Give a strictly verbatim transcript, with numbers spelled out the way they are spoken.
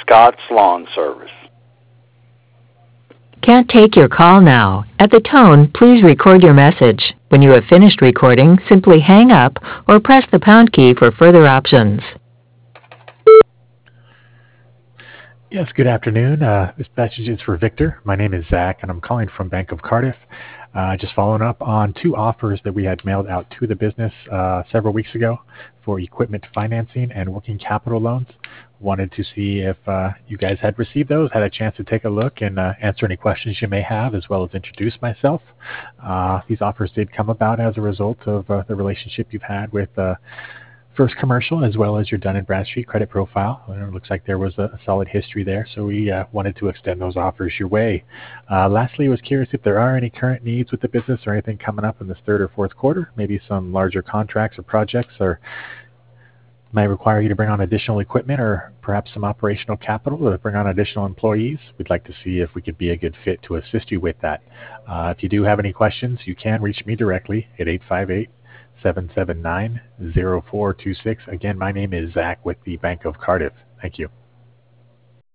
Scott's Lawn Service. Can't take your call now. At the tone, please record your message. When you have finished recording, simply hang up or press the pound key for further options. Yes, good afternoon. Uh, this message is for Victor. My name is Zach, and I'm calling from Bank of Cardiff. Uh, just following up on two offers that we had mailed out to the business uh, several weeks ago for equipment financing and working capital loans. Wanted to see if uh, you guys had received those, had a chance to take a look and uh, answer any questions you may have, as well as introduce myself. Uh, these offers did come about as a result of uh, the relationship you've had with uh, First Commercial, as well as your Dun and Bradstreet credit profile. It looks like there was a, a solid history there, so we uh, wanted to extend those offers your way. Uh, lastly, I was curious if there are any current needs with the business or anything coming up in this third or fourth quarter, maybe some larger contracts or projects, or might require you to bring on additional equipment or perhaps some operational capital to bring on additional employees. We'd like to see if we could be a good fit to assist you with that. Uh, if you do have any questions, you can reach me directly at eight five eight, seven seven nine, zero four two six. Again, my name is Zach with the Bank of Cardiff. Thank you.